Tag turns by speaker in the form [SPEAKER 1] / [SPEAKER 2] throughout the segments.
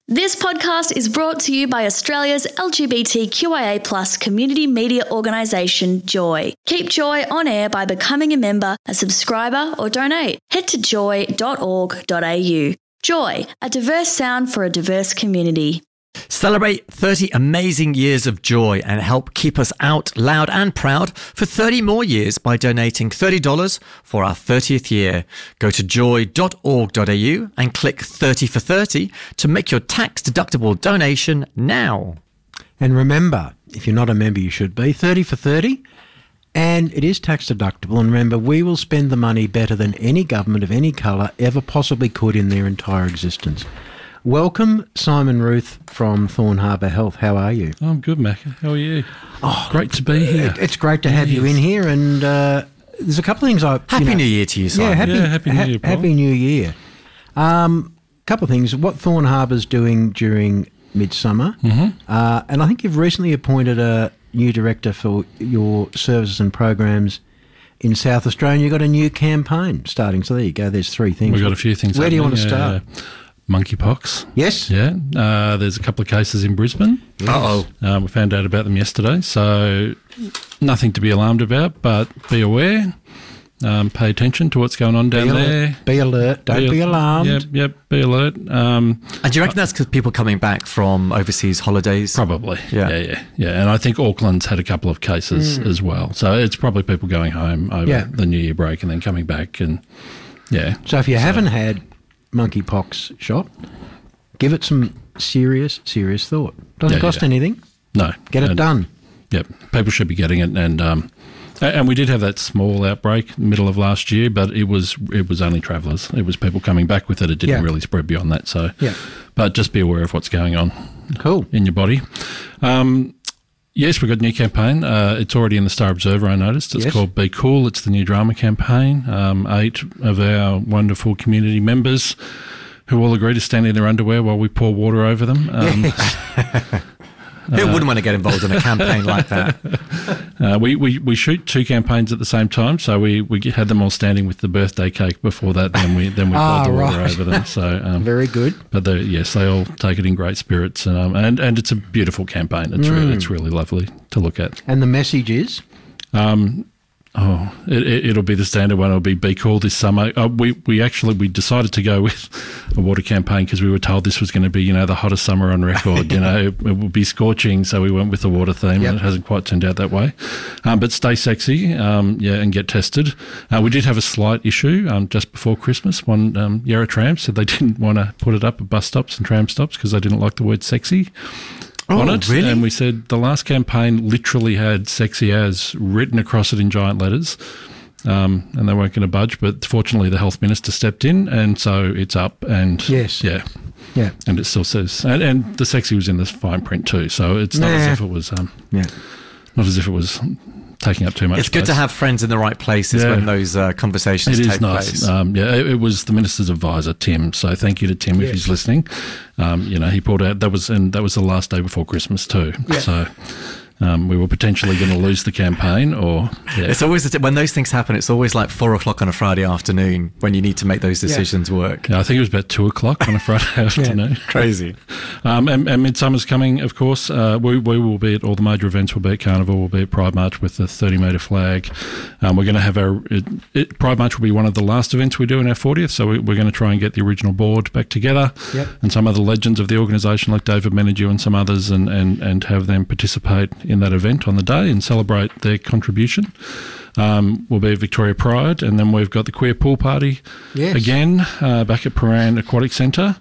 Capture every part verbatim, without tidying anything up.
[SPEAKER 1] This podcast is brought to you by Australia's L G B T Q I A plus community media organisation, Joy. Keep Joy on air by becoming a member, a subscriber or donate. Head to joy dot org dot a u. Joy, a diverse sound for a diverse community.
[SPEAKER 2] Celebrate thirty amazing years of joy and help keep us out loud and proud for thirty more years by donating thirty dollars for our thirtieth year. Go to joy dot org dot a u and click thirty for thirty to make your tax-deductible donation now.
[SPEAKER 3] And remember, if you're not a member, you should be, thirty for thirty. And it is tax deductible. And remember, we will spend the money better than any government of any colour ever possibly could in their entire existence. Welcome, Simon Ruth from Thorn Harbour Health. How are you?
[SPEAKER 4] I'm good, Macca. How are you? Oh, great to be here.
[SPEAKER 3] It's great to have yes. you in here. And uh, there's a couple of things I...
[SPEAKER 2] Happy
[SPEAKER 3] you know,
[SPEAKER 2] New Year to you, Simon.
[SPEAKER 3] Yeah, happy,
[SPEAKER 4] yeah, happy New
[SPEAKER 3] ha-
[SPEAKER 4] Year, Paul.
[SPEAKER 3] Happy New Year. A um, couple of things. What Thorn Harbour's doing during Midsummer.
[SPEAKER 4] Mm-hmm.
[SPEAKER 3] Uh, and I think you've recently appointed a new director for your services and programs in South Australia. You've got a new campaign starting. So there you go. There's three things.
[SPEAKER 4] We've got a few things.
[SPEAKER 3] Where do you want to
[SPEAKER 4] yeah,
[SPEAKER 3] start?
[SPEAKER 4] Yeah. Monkeypox.
[SPEAKER 3] Yes.
[SPEAKER 4] Yeah. Uh, there's a couple of cases in Brisbane.
[SPEAKER 3] Yes.
[SPEAKER 2] Uh-oh.
[SPEAKER 4] Um, we found out about them yesterday. So nothing to be alarmed about, but be aware. Um, pay attention to what's going on down
[SPEAKER 3] be
[SPEAKER 4] there.
[SPEAKER 3] Alert. Be alert. Don't be, be alarmed.
[SPEAKER 4] Yep, yep. Be alert. Um,
[SPEAKER 2] and do you reckon that's because people coming back from overseas holidays?
[SPEAKER 4] Probably.
[SPEAKER 2] Yeah.
[SPEAKER 4] yeah, yeah, yeah. And I think Auckland's had a couple of cases mm. as well. So it's probably people going home over
[SPEAKER 3] yeah.
[SPEAKER 4] the New Year break and then coming back. And yeah.
[SPEAKER 3] So if you
[SPEAKER 4] so.
[SPEAKER 3] haven't had monkeypox shot, give it some serious, serious thought. Doesn't
[SPEAKER 4] yeah,
[SPEAKER 3] cost
[SPEAKER 4] yeah.
[SPEAKER 3] anything.
[SPEAKER 4] No.
[SPEAKER 3] Get it
[SPEAKER 4] and,
[SPEAKER 3] done.
[SPEAKER 4] Yep. People should be getting it. And um, and we did have that small outbreak middle of last year, but it was it was only travellers. It was people coming back with it. It didn't
[SPEAKER 3] yeah.
[SPEAKER 4] really spread beyond that. So,
[SPEAKER 3] yeah.
[SPEAKER 4] But just be aware of what's going on.
[SPEAKER 3] Cool.
[SPEAKER 4] In your body. Um, yes, we've got a new campaign. Uh, it's already in the Star Observer, I noticed. It's
[SPEAKER 3] yes.
[SPEAKER 4] called Be Cool. It's the new drama campaign. Um, eight of our wonderful community members who all agree to stand in their underwear while we pour water over them. Um,
[SPEAKER 3] yes.
[SPEAKER 2] Who wouldn't want to get involved in a campaign like that?
[SPEAKER 4] Uh, we, we, we shoot two campaigns at the same time, so we, we had them all standing with the birthday cake before that. Then we then we
[SPEAKER 3] ah,
[SPEAKER 4] poured the water
[SPEAKER 3] right.
[SPEAKER 4] over them. So um,
[SPEAKER 3] very good.
[SPEAKER 4] But yes, they all take it in great spirits, um, and and it's a beautiful campaign. It's mm. really it's really lovely to look at.
[SPEAKER 3] And the message is.
[SPEAKER 4] Um, Oh, it, it, it'll be the standard one. It'll be Be Cool this summer. Uh, we we actually we decided to go with a water campaign because we were told this was going to be, you know, the hottest summer on record. You know, it, it would be scorching, so we went with the water theme,
[SPEAKER 3] yep.
[SPEAKER 4] and it hasn't quite turned out that way. Um, but stay sexy, um, yeah, and get tested. Uh, we did have a slight issue um, just before Christmas. One um, Yarra Tram said they didn't want to put it up at bus stops and tram stops because they didn't like the word sexy.
[SPEAKER 2] Oh,
[SPEAKER 4] on it,
[SPEAKER 2] really?
[SPEAKER 4] And we said the last campaign literally had sexy as written across it in giant letters, um, and they weren't going to budge, but fortunately the health minister stepped in, and so it's up, and
[SPEAKER 3] yes.
[SPEAKER 4] yeah,
[SPEAKER 3] yeah,
[SPEAKER 4] and it still says, and, and the sexy was in the fine print too, so it's not
[SPEAKER 3] nah.
[SPEAKER 4] as if it was, um,
[SPEAKER 3] yeah.
[SPEAKER 4] not as if it was taking up too much
[SPEAKER 2] It's good
[SPEAKER 4] space.
[SPEAKER 2] to have friends in the right places
[SPEAKER 4] Yeah.
[SPEAKER 2] when those uh, conversations
[SPEAKER 4] It
[SPEAKER 2] take
[SPEAKER 4] is nice.
[SPEAKER 2] place.
[SPEAKER 4] Um, yeah, it, it was the minister's advisor, Tim. So thank you to Tim
[SPEAKER 3] yes.
[SPEAKER 4] if he's listening. Um, you know, he pulled out. That was and that was the last day before Christmas too.
[SPEAKER 3] Yeah.
[SPEAKER 4] So um, we were potentially going to lose the campaign, or yeah.
[SPEAKER 2] It's always when those things happen. It's always like four o'clock on a Friday afternoon when you need to make those decisions yeah. work.
[SPEAKER 4] Yeah, I think it was about two o'clock on a Friday afternoon.
[SPEAKER 2] Crazy.
[SPEAKER 4] Um, and, and Midsummer's coming, of course. Uh, we, we will be at all the major events. We'll be at Carnival. We'll be at Pride March with the thirty metre flag. Um, we're going to have our it, it, Pride March will be one of the last events we do in our fortieth. So we, we're going to try and get the original board back together,
[SPEAKER 3] yep.
[SPEAKER 4] and some other legends of the organisation like David Menadue and some others, and, and, and have them participate in that event on the day and celebrate their contribution. Um, we'll be at Victoria Pride, and then we've got the Queer Pool Party
[SPEAKER 3] yes.
[SPEAKER 4] again uh, back at Paran Aquatic Centre,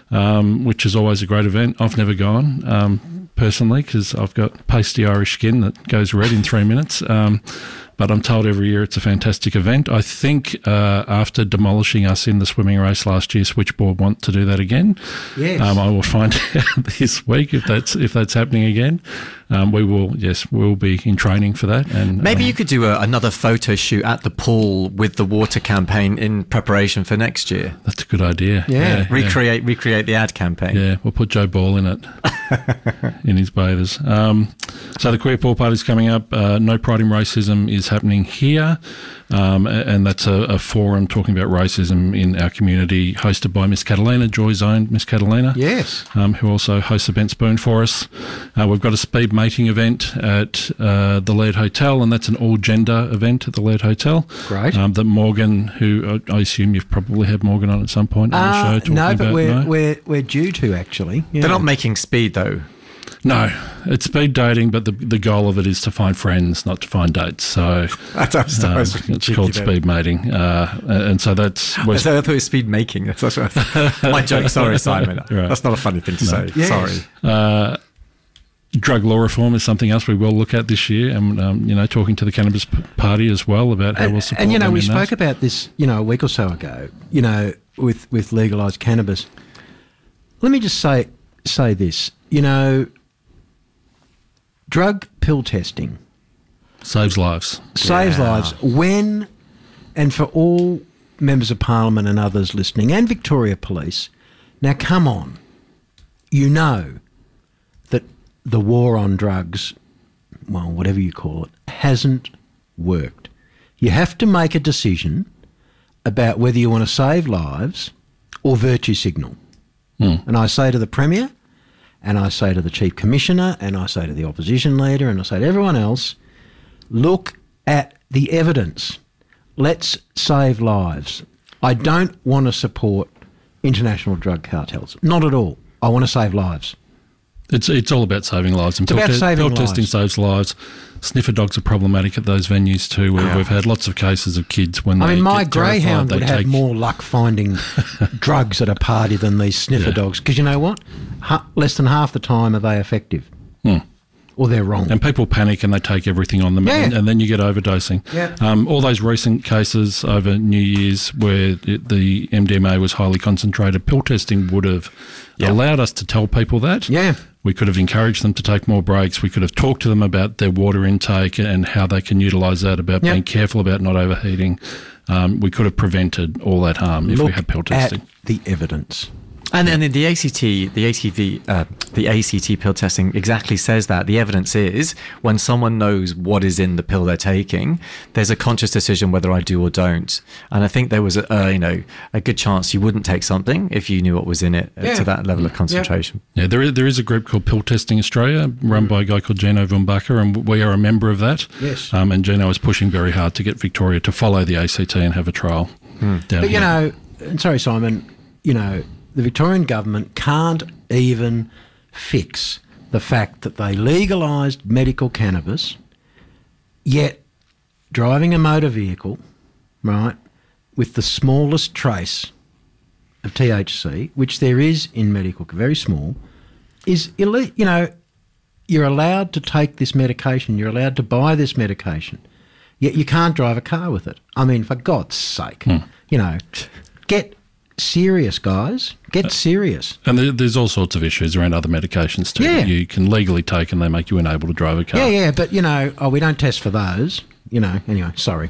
[SPEAKER 4] um, which is always a great event. I've never gone um, personally because I've got pasty Irish skin that goes red in three minutes. Um, but I'm told every year it's a fantastic event. I think uh, after demolishing us in the swimming race last year, Switchboard want to do that again.
[SPEAKER 3] Yes.
[SPEAKER 4] Um, I will find out this week if that's if that's happening again. Um, we will, yes, we'll be in training for that. And
[SPEAKER 2] maybe
[SPEAKER 4] um,
[SPEAKER 2] you could do a, another photo shoot at the pool with the water campaign in preparation for next year.
[SPEAKER 4] That's a good idea.
[SPEAKER 3] Yeah.
[SPEAKER 4] yeah
[SPEAKER 2] recreate yeah. recreate the ad campaign.
[SPEAKER 4] Yeah, we'll put Joe Ball in it, in his bathers. Um, So the Queer Pool Party's coming up. Uh, No Pride in Racism is happening here, um, and that's a, a forum talking about racism in our community, hosted by Miss Catalina, Joy's own Miss Catalina.
[SPEAKER 3] Yes.
[SPEAKER 4] Um, who also hosts a bent spoon for us. Uh, we've got a speed mating event at uh, the Laird Hotel, and that's an all-gender event at the Laird Hotel.
[SPEAKER 3] Great.
[SPEAKER 4] Um, that Morgan, who I, I assume you've probably had Morgan on at some point on
[SPEAKER 3] Uh,
[SPEAKER 4] the show talking
[SPEAKER 3] no, but
[SPEAKER 4] about
[SPEAKER 3] we're,
[SPEAKER 4] no?
[SPEAKER 3] we're, we're due to, actually. Yeah.
[SPEAKER 2] They're not making speed, though.
[SPEAKER 4] No, it's speed dating, but the the goal of it is to find friends, not to find dates. So
[SPEAKER 2] That's
[SPEAKER 4] um,
[SPEAKER 2] absolutely
[SPEAKER 4] it's called speed mating, uh, and so that's
[SPEAKER 2] I thought it was speed making. That's what I thought. My joke. Sorry, Simon.
[SPEAKER 4] Right.
[SPEAKER 2] That's not a funny thing to
[SPEAKER 4] No.
[SPEAKER 2] say.
[SPEAKER 3] Yes.
[SPEAKER 2] Sorry.
[SPEAKER 4] Uh, drug law reform is something else we will look at this year, and um, you know, talking to the Cannabis P- Party as well about how
[SPEAKER 3] And,
[SPEAKER 4] we'll support
[SPEAKER 3] and you know,
[SPEAKER 4] them
[SPEAKER 3] we
[SPEAKER 4] in
[SPEAKER 3] spoke
[SPEAKER 4] that.
[SPEAKER 3] about this, you know, a week or so ago, you know, with, with legalised cannabis. Let me just say say this, you know, drug pill testing
[SPEAKER 4] Saves lives.
[SPEAKER 3] saves
[SPEAKER 2] Yeah.
[SPEAKER 3] lives when, and for all members of Parliament and others listening, and Victoria Police, now come on, you know that the war on drugs, well, whatever you call it, hasn't worked. You have to make a decision about whether you want to save lives or virtue signal.
[SPEAKER 4] Mm.
[SPEAKER 3] And I say to the Premier, and I say to the Chief Commissioner, and I say to the opposition leader, and I say to everyone else, look at the evidence. Let's save lives. I don't want to support international drug cartels. Not at all. I want to save lives.
[SPEAKER 4] It's it's all about saving lives. And
[SPEAKER 3] It's about
[SPEAKER 4] pill,
[SPEAKER 3] saving
[SPEAKER 4] pill testing
[SPEAKER 3] lives.
[SPEAKER 4] saves lives. Sniffer dogs are problematic at those venues too. Where
[SPEAKER 2] Yeah.
[SPEAKER 4] We've had lots of cases of kids when
[SPEAKER 3] I
[SPEAKER 4] they
[SPEAKER 3] mean, my
[SPEAKER 4] get terrified,
[SPEAKER 3] greyhound
[SPEAKER 4] they
[SPEAKER 3] would have
[SPEAKER 4] take,
[SPEAKER 3] more luck finding drugs at a party than these sniffer
[SPEAKER 4] Yeah.
[SPEAKER 3] dogs. Because you know what? Ha- less than half the time are they effective.
[SPEAKER 4] Hmm.
[SPEAKER 3] Or they're wrong.
[SPEAKER 4] And people panic and they take everything on them,
[SPEAKER 3] Yeah.
[SPEAKER 4] and, and then you get overdosing.
[SPEAKER 3] Yeah.
[SPEAKER 4] Um, all those recent cases over New Year's where it, the M D M A was highly concentrated, pill testing would have
[SPEAKER 2] Yeah.
[SPEAKER 4] allowed us to tell people that.
[SPEAKER 3] Yeah.
[SPEAKER 4] We could have encouraged them to take more breaks. We could have talked to them about their water intake and how they can utilise that, about
[SPEAKER 3] Yep.
[SPEAKER 4] being careful about not overheating. Um, we could have prevented all that harm if
[SPEAKER 3] Look
[SPEAKER 4] we had pill
[SPEAKER 3] at
[SPEAKER 4] testing.
[SPEAKER 3] the evidence.
[SPEAKER 2] And then the A C T, the A C V, uh, the A C T pill testing exactly says that. The evidence is when someone knows what is in the pill they're taking, there's a conscious decision whether I do or don't. And I think there was a uh, you know a good chance you wouldn't take something if you knew what was in it uh,
[SPEAKER 3] Yeah.
[SPEAKER 2] to that level of concentration.
[SPEAKER 4] Yeah, there is, there is a group called Pill Testing Australia, run by a guy called Gino Vumbacher, and we are a member of that.
[SPEAKER 3] Yes.
[SPEAKER 4] Um, and Gino is pushing very hard to get Victoria to follow the A C T and have a trial. Down
[SPEAKER 3] But, you
[SPEAKER 4] here.
[SPEAKER 3] know, and sorry, Simon, you know, the Victorian government can't even fix the fact that they legalised medical cannabis, yet driving a motor vehicle, right, with the smallest trace of T H C, which there is in medical, very small, is ille- you know, you're allowed to take this medication, you're allowed to buy this medication, yet you can't drive a car with it. I mean, for God's sake, you know, get serious, guys. Get serious.
[SPEAKER 4] And there, there's all sorts of issues around other medications too
[SPEAKER 3] Yeah.
[SPEAKER 4] that you can legally take and they make you unable to drive a car.
[SPEAKER 3] Yeah, yeah, but, you know, oh, we don't test for those. You know, anyway, sorry.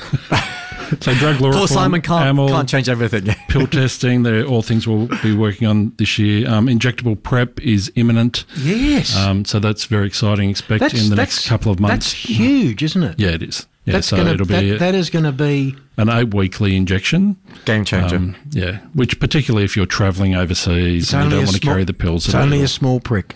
[SPEAKER 4] So drug law
[SPEAKER 2] Poor
[SPEAKER 4] reform,
[SPEAKER 2] Simon can't,
[SPEAKER 4] AML,
[SPEAKER 2] can't change everything.
[SPEAKER 4] pill testing, they're all things we'll be working on this year. Um, injectable PrEP is imminent.
[SPEAKER 3] Yes.
[SPEAKER 4] Um, so that's very exciting. Expect in the next couple of months.
[SPEAKER 3] That's huge, isn't it?
[SPEAKER 4] Yeah, it is. Yeah,
[SPEAKER 3] That's
[SPEAKER 4] so
[SPEAKER 3] gonna,
[SPEAKER 4] it'll
[SPEAKER 3] that,
[SPEAKER 4] be
[SPEAKER 3] that is going to be...
[SPEAKER 4] an eight weekly injection.
[SPEAKER 2] Game changer.
[SPEAKER 4] Um, yeah, which particularly if you're travelling overseas and you
[SPEAKER 3] only
[SPEAKER 4] don't
[SPEAKER 3] a
[SPEAKER 4] want to
[SPEAKER 3] small-
[SPEAKER 4] carry the pills.
[SPEAKER 3] It's
[SPEAKER 4] at
[SPEAKER 3] only
[SPEAKER 4] all.
[SPEAKER 3] a small prick.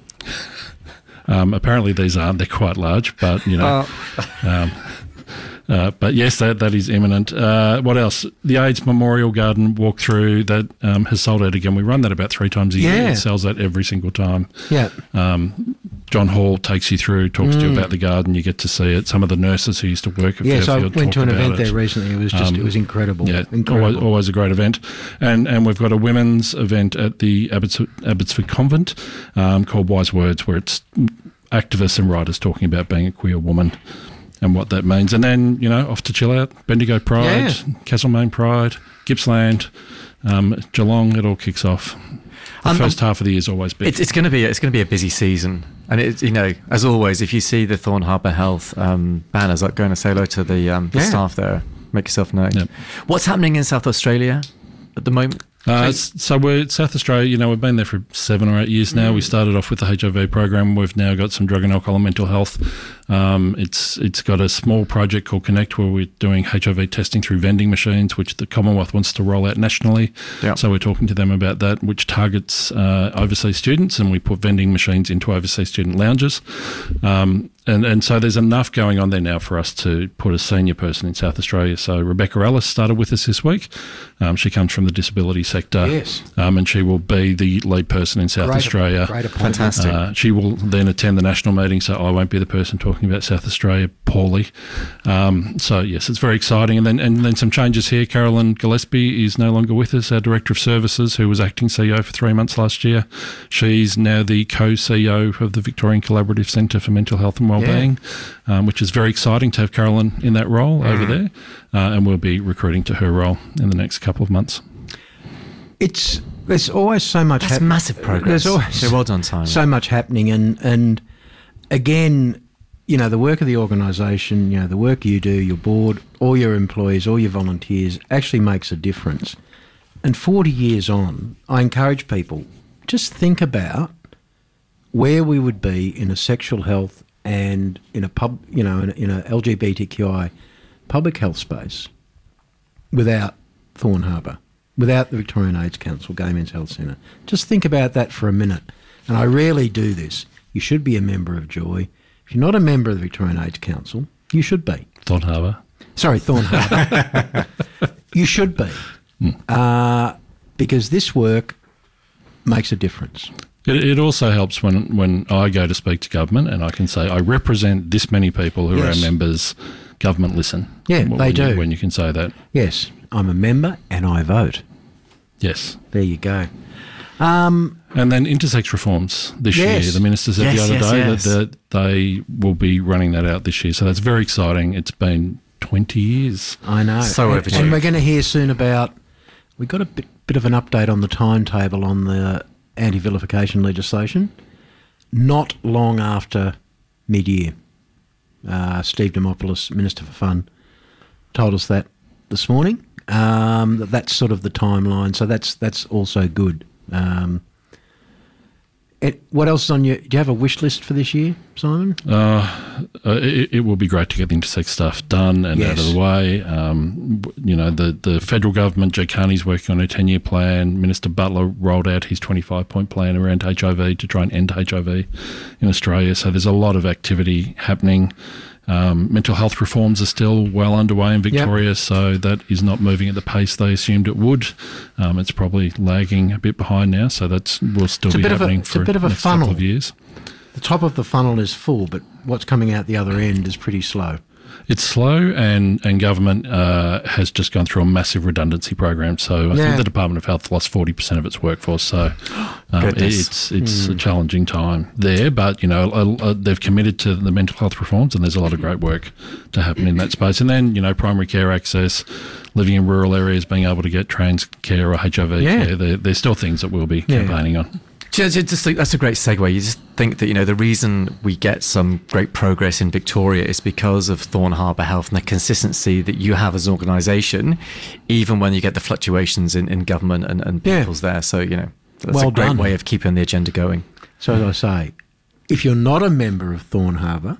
[SPEAKER 4] Um, apparently these aren't. They're quite large, but you know. um, uh, but yes, that that is imminent. Uh, what else? The AIDS Memorial Garden walkthrough that um, has sold out again. We run that about three times a year.
[SPEAKER 3] Yeah.
[SPEAKER 4] It sells out every single time.
[SPEAKER 3] Yeah.
[SPEAKER 4] Um, John Hall takes you through, talks to you about the garden. You get to see it. Some of the nurses who used to work at
[SPEAKER 3] Yes, I
[SPEAKER 4] Fairfield
[SPEAKER 3] went to
[SPEAKER 4] talk
[SPEAKER 3] an
[SPEAKER 4] about
[SPEAKER 3] event
[SPEAKER 4] it.
[SPEAKER 3] there recently. It was just,
[SPEAKER 4] Um,
[SPEAKER 3] it was incredible.
[SPEAKER 4] Yeah,
[SPEAKER 3] incredible.
[SPEAKER 4] always, always a great event. And and we've got a women's event at the Abbotsford, Abbotsford Convent um, called Wise Words, where it's activists and writers talking about being a queer woman and what that means. And then, you know, off to chill out, Bendigo Pride,
[SPEAKER 3] Yeah.
[SPEAKER 4] Castlemaine Pride, Gippsland, um, Geelong, it all kicks off. The
[SPEAKER 2] Um,
[SPEAKER 4] first half of the year is always big.
[SPEAKER 2] It's, it's going to be it's going to be a busy season, and it, you know, as always, if you see the Thorn Harbour Health um, banners, like going to say hello to the, um, the
[SPEAKER 3] Yeah.
[SPEAKER 2] staff there, make yourself known.
[SPEAKER 4] Yep.
[SPEAKER 2] What's happening in South Australia at the moment?
[SPEAKER 4] Uh, so we're South Australia, you know, we've been there for seven or eight years now. Mm. We started off with the H I V program. We've now got some drug and alcohol and mental health. Um, it's It's got a small project called Connect where we're doing H I V testing through vending machines, which the Commonwealth wants to roll out nationally. Yep. So we're talking to them about that, which targets uh, overseas students, and we put vending machines into overseas student lounges. Um, And, and so there's enough going on there now for us to put a senior person in South Australia. So Rebecca Ellis started with us this week. Um, she comes from the disability sector.
[SPEAKER 3] Yes.
[SPEAKER 4] Um, and she will be the lead person in South
[SPEAKER 3] great,
[SPEAKER 4] Australia.
[SPEAKER 3] Great appointment.
[SPEAKER 2] Fantastic.
[SPEAKER 4] Uh, she will then attend the national meeting, so I won't be the person talking about South Australia poorly. Um, so, yes, it's very exciting. And then and then some changes here. Carolyn Gillespie is no longer with us, our Director of Services, who was acting C E O for three months last year. She's now the co-C E O of the Victorian Collaborative Centre for Mental Health and Wellbeing. Yeah. Um, which is very exciting to have Carolyn in that role mm. over there, uh, and we'll be recruiting to her role in the next couple of months.
[SPEAKER 3] It's there's always so much.
[SPEAKER 2] That's
[SPEAKER 3] hap-
[SPEAKER 2] massive progress.
[SPEAKER 3] There's always
[SPEAKER 2] so well done, Simon.
[SPEAKER 3] So much happening, and and again, you know, the work of the organisation, you know, the work you do, your board, all your employees, all your volunteers, actually makes a difference. And forty years on, I encourage people just think about where we would be in a sexual health and in a pub, you know, in a, in a L G B T Q I public health space without Thorn Harbour, without the Victorian AIDS Council Gay Men's Health Centre. Just think about that for a minute. And I rarely do this. You should be a member of Joy. If you're not a member of the Victorian AIDS Council, you should be.
[SPEAKER 4] Thorn Harbour.
[SPEAKER 3] Sorry, Thorn Harbour. You should be. Mm. Uh, because this work makes a difference.
[SPEAKER 4] It, it also helps when, when I go to speak to government and I can say, I represent this many people who yes. are our members. Government listen.
[SPEAKER 3] Yeah,
[SPEAKER 4] when,
[SPEAKER 3] they
[SPEAKER 4] when
[SPEAKER 3] do.
[SPEAKER 4] You, when you can say that.
[SPEAKER 3] Yes, I'm a member and I vote.
[SPEAKER 4] Yes.
[SPEAKER 3] There you go. Um,
[SPEAKER 4] and then intersex reforms this
[SPEAKER 3] yes.
[SPEAKER 4] year. The minister said
[SPEAKER 2] yes,
[SPEAKER 4] the other
[SPEAKER 2] yes,
[SPEAKER 4] day
[SPEAKER 2] yes.
[SPEAKER 4] that, that they will be running that out this year. So that's very exciting. It's been twenty years.
[SPEAKER 3] I know.
[SPEAKER 2] So
[SPEAKER 3] and,
[SPEAKER 2] overdue.
[SPEAKER 3] and we're going to hear soon about, we got a bit, bit of an update on the timetable on the anti-vilification legislation. Not long after mid-year. Uh, Steve Dimopoulos, Minister for Fun, told us that this morning. Um, that that's sort of the timeline. So that's that's also good. Um, it, what else is on your... Do you have a wish list for this year, Simon?
[SPEAKER 4] Uh, uh, it, it will be great to get the intersex stuff done and
[SPEAKER 3] yes.
[SPEAKER 4] out of the way. Um, you know, the, the federal government, Joe Carney's working on a ten-year plan. Minister Butler rolled out his twenty-five point plan around H I V to try and end H I V in Australia. So there's a lot of activity happening. Um, mental health reforms are still well underway in Victoria, yep. so that is not moving at the pace they assumed it would. Um, it's probably lagging a bit behind now, so that will still
[SPEAKER 3] it's
[SPEAKER 4] be happening
[SPEAKER 3] a,
[SPEAKER 4] for
[SPEAKER 3] a bit of a
[SPEAKER 4] the next
[SPEAKER 3] funnel.
[SPEAKER 4] couple of years.
[SPEAKER 3] The top of the funnel is full, but what's coming out the other end is pretty slow.
[SPEAKER 4] It's slow, and, and government uh, has just gone through a massive redundancy program. So I
[SPEAKER 3] yeah.
[SPEAKER 4] think the Department of Health lost forty percent of its workforce. So um, it's it's mm. a challenging time there. But, you know, uh, uh, they've committed to the mental health reforms, and there's a lot of great work to happen in that space. And then, you know, primary care access, living in rural areas, being able to get trans care or H I V
[SPEAKER 3] yeah.
[SPEAKER 4] care, they're, they're still things that we'll be
[SPEAKER 3] yeah.
[SPEAKER 4] campaigning on.
[SPEAKER 2] Just, just, that's a great segue. You just think that, you know, the reason we get some great progress in Victoria is because of Thorn Harbour Health and the consistency that you have as an organisation, even when you get the fluctuations in, in government and, and people's yeah. there. So, you know, that's
[SPEAKER 3] well
[SPEAKER 2] a great
[SPEAKER 3] done.
[SPEAKER 2] way of keeping the agenda going.
[SPEAKER 3] So as I say, if you're not a member of Thorn Harbour,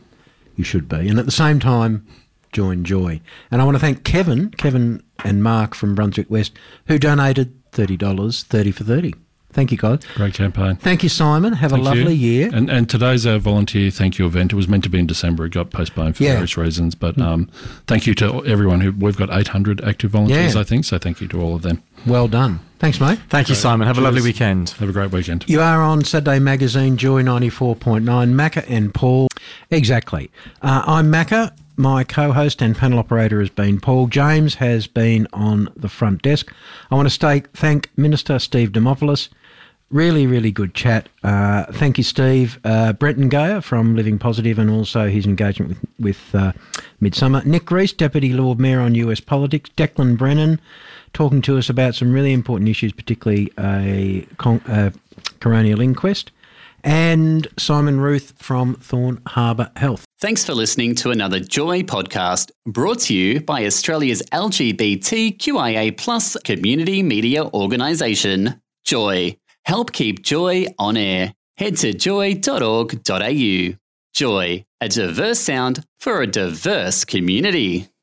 [SPEAKER 3] you should be. And at the same time, join Joy. And I want to thank Kevin, Kevin and Mark from Brunswick West, who donated thirty dollars, thirty for thirty. Thank you, guys.
[SPEAKER 4] Great campaign.
[SPEAKER 3] Thank you, Simon. Have
[SPEAKER 4] thank
[SPEAKER 3] a lovely
[SPEAKER 4] you.
[SPEAKER 3] year.
[SPEAKER 4] And and today's our volunteer thank you event. It was meant to be in December. It got postponed for
[SPEAKER 3] yeah.
[SPEAKER 4] various reasons. But um, thank you to everyone. Who We've got eight hundred active volunteers,
[SPEAKER 3] yeah.
[SPEAKER 4] I think. So thank you to all of them.
[SPEAKER 3] Well done. Thanks, mate.
[SPEAKER 2] Thank you, Simon. Have Cheers. a lovely weekend.
[SPEAKER 4] Have a great weekend.
[SPEAKER 3] You are on Saturday Magazine, Joy ninety-four point nine. Macca and Paul. Exactly. Uh, I'm Macca. My co-host and panel operator has been Paul. James has been on the front desk. I want to stay, thank Minister Steve Dimopoulos. Really, really good chat. Uh, thank you, Steve. Uh, Brenton Gayer from Living Positive and also his engagement with, with uh, Midsummer. Nick Rees, Deputy Lord Mayor on U S politics. Declan Brennan talking to us about some really important issues, particularly a con- uh, coronial inquest. And Simon Ruth from Thorn Harbour Health.
[SPEAKER 5] Thanks for listening to another Joy podcast brought to you by Australia's L G B T Q I A plus community media organisation, Joy. Help keep Joy on air. Head to joy dot org dot a u. Joy, a diverse sound for a diverse community.